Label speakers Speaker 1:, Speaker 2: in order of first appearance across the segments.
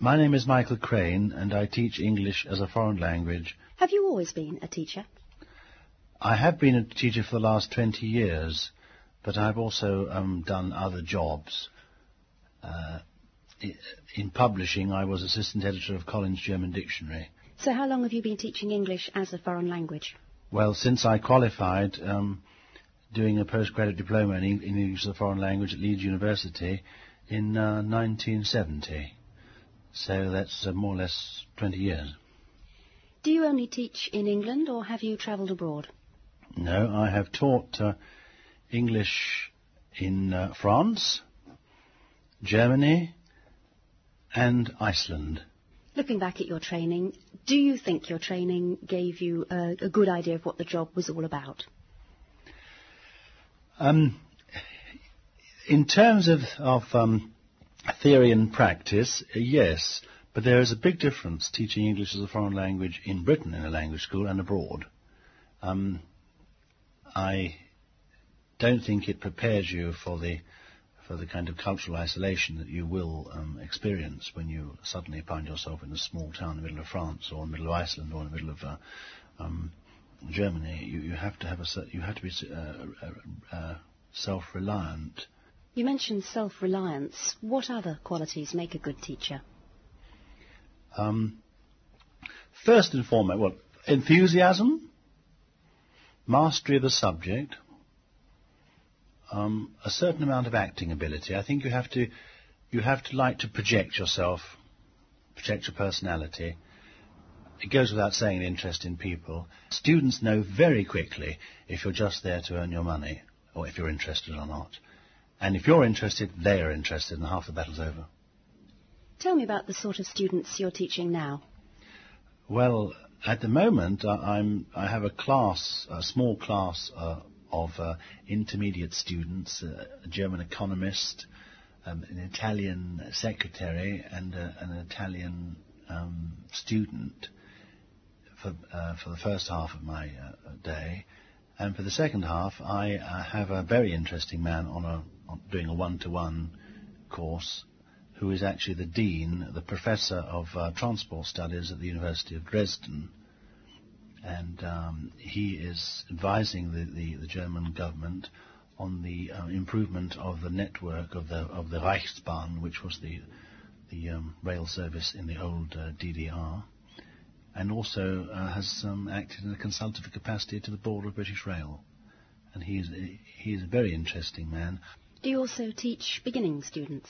Speaker 1: My name is Michael Crane, and I teach English as a foreign language.
Speaker 2: Have you always been a teacher?
Speaker 1: I have been a teacher for the last 20 years, but I've also done other jobs. In publishing, I was assistant editor of Collins German Dictionary.
Speaker 2: So how long have you been teaching English as a foreign language?
Speaker 1: Well, since I qualified, doing a postgraduate diploma in English as a foreign language at Leeds University in 1970. So that's more or less 20 years.
Speaker 2: Do you only teach in England, or have you travelled abroad?
Speaker 1: No, I have taught English in France, Germany, and Iceland.
Speaker 2: Looking back at your training, do you think your training gave you a good idea of what the job was all about?
Speaker 1: In terms of theory and practice, yes, but there is a big difference teaching English as a foreign language in Britain in a language school and abroad. I don't think it prepares you for the kind of cultural isolation that you will experience when you suddenly find yourself in a small town in the middle of France or in the middle of Iceland or in the middle of Germany. You have to be self-reliant.
Speaker 2: You mentioned self-reliance. What other qualities make a good teacher?
Speaker 1: First and foremost, enthusiasm, mastery of the subject, a certain amount of acting ability. I think you have to like to project yourself, project your personality. It goes without saying, an interest in people. Students know very quickly if you're just there to earn your money, or if you're interested or not. And if you're interested, they are interested, and half the battle's over.
Speaker 2: Tell me about the sort of students you're teaching now.
Speaker 1: Well, at the moment, I have a small class of intermediate students, a German economist, an Italian secretary, and an Italian student for the first half of my day. And for the second half, I have a very interesting man doing a one-to-one course, who is actually the dean, the professor of transport studies at the University of Dresden. And he is advising the German government on the improvement of the network of the Reichsbahn, which was the rail service in the old DDR, and also has acted in a consultative capacity to the board of British Rail. And he is a very interesting man.
Speaker 2: Do you also teach beginning students?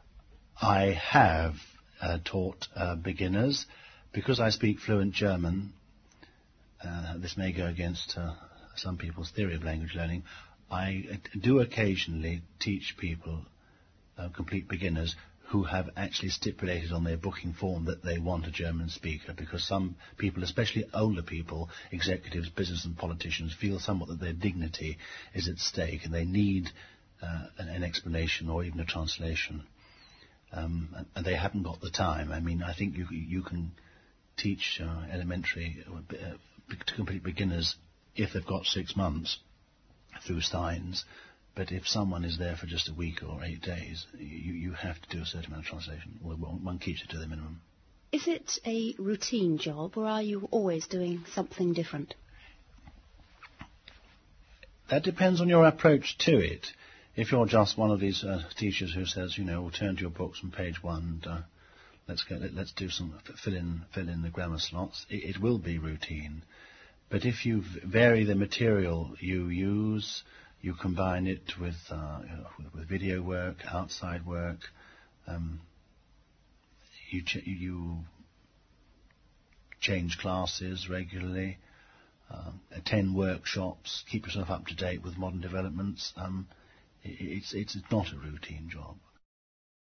Speaker 1: I have taught beginners. Because I speak fluent German, this may go against some people's theory of language learning, I do occasionally teach people, complete beginners, who have actually stipulated on their booking form that they want a German speaker, because some people, especially older people, executives, business and politicians, feel somewhat that their dignity is at stake and they need an explanation or even a translation. And they haven't got the time. I mean, I think you can teach elementary to complete beginners if they've got 6 months through signs, but if someone is there for just a week or 8 days, you have to do a certain amount of translation. Well, one keeps it to the minimum.
Speaker 2: Is it a routine job, or are you always doing something different?
Speaker 1: That depends on your approach to it. If you're just one of these teachers who says, we'll turn to your books on page 1 and let's do some fill in the grammar slots, it will be routine. But if you vary the material you use, you combine it with video work, outside work, you change classes regularly, attend workshops, keep yourself up to date with modern developments. It's not a routine job.